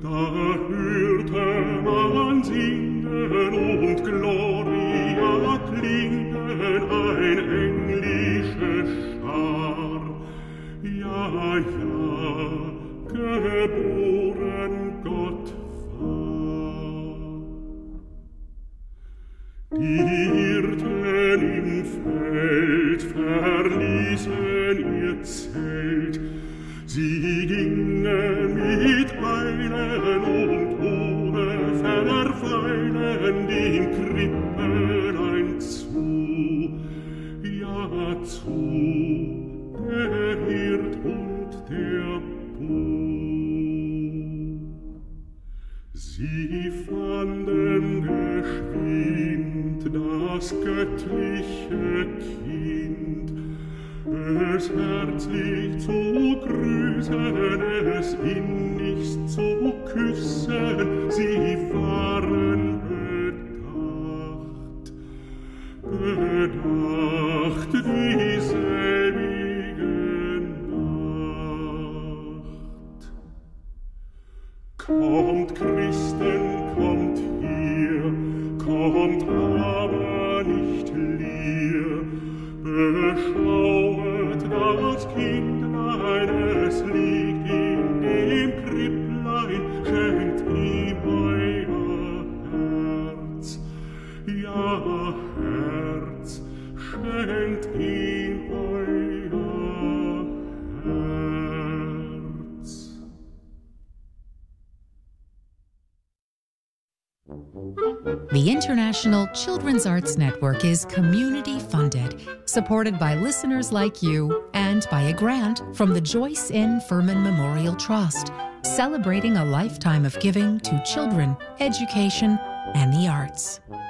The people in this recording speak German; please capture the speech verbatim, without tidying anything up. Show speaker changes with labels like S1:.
S1: Da hörte man singen und Gloria klingen, ein englisches Schar. Ja, ja, geboren Gott war. Die Hirten im Feld verließen ihr Zelt, sie gingen mit Eilen und ohne Verweilen dem Krippelein zu. Ja, zu, der Hirt und der Buh. Sie fanden geschwind das göttliche Kind, es herzlich zu grüßen, es innigst zu küssen, sie waren bedacht, bedacht dieselbige Nacht. Kommt Christen, kommt hier, kommt aber nicht leer, beschauet das Kindlein, es liegt in dem Kripplein, schenkt ihm euer Herz, ja, Herz, schenkt ihm euer Herz.
S2: The International Children's Arts Network is community-funded, supported by listeners like you, and by a grant from the Joyce N. Furman Memorial Trust, celebrating a lifetime of giving to children, education, and the arts.